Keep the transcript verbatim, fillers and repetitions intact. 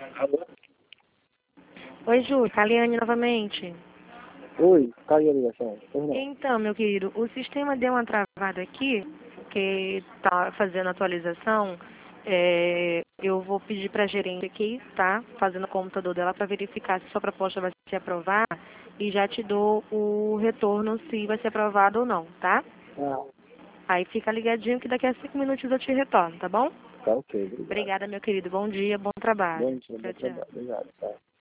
Alô? Oi, Ju, Caliane novamente. Oi, caiu a ligação. Pois não. Então, meu querido, o sistema deu uma travada aqui, que está fazendo atualização. É, eu vou pedir para a gerente aqui, tá? Fazendo o computador dela para verificar se sua proposta vai ser aprovada e já te dou o retorno se vai ser aprovado ou não, tá? Ah, Aí fica ligadinho que daqui a cinco minutos eu te retorno, tá bom? tá ok, obrigado. Obrigada, meu querido. Bom dia, bom trabalho. Bom dia, bom Tchau, tchau. trabalho. Obrigado, tá.